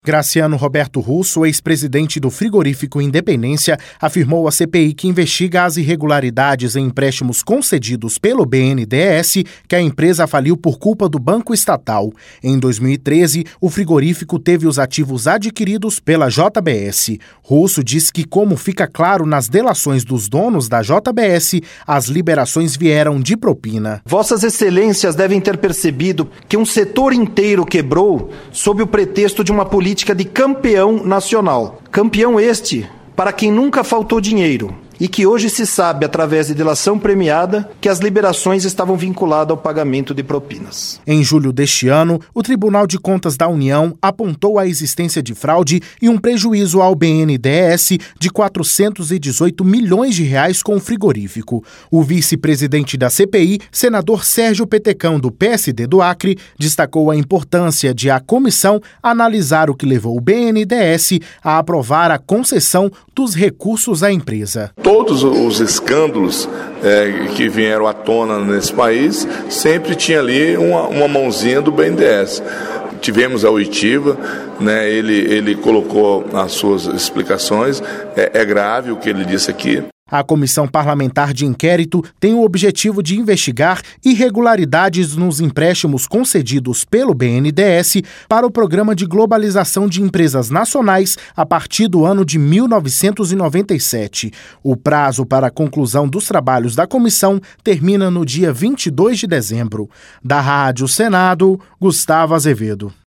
Graciano Roberto Russo, ex-presidente do Frigorífico Independência, afirmou à CPI que investiga as irregularidades em empréstimos concedidos pelo BNDES, que a empresa faliu por culpa do Banco Estatal. Em 2013, o frigorífico teve os ativos adquiridos pela JBS. Russo disse que, como fica claro nas delações dos donos da JBS, as liberações vieram de propina. Vossas Excelências devem ter percebido que um setor inteiro quebrou sob o pretexto de uma política de campeão nacional. Campeão este para quem nunca faltou dinheiro e que hoje se sabe, através de delação premiada, que as liberações estavam vinculadas ao pagamento de propinas. Em julho deste ano, o Tribunal de Contas da União apontou a existência de fraude e um prejuízo ao BNDES de 418 milhões de reais com o frigorífico. O vice-presidente da CPI, senador Sérgio Petecão, do PSD do Acre, destacou a importância de a comissão analisar o que levou o BNDES a aprovar a concessão dos recursos à empresa. Todos os escândalos que vieram à tona nesse país, sempre tinha ali uma mãozinha do BNDES. Tivemos a oitiva, né, ele colocou as suas explicações, é grave o que ele disse aqui. A Comissão Parlamentar de Inquérito tem o objetivo de investigar irregularidades nos empréstimos concedidos pelo BNDES para o Programa de Globalização de Empresas Nacionais a partir do ano de 1997. O prazo para a conclusão dos trabalhos da comissão termina no dia 22 de dezembro. Da Rádio Senado, Gustavo Azevedo.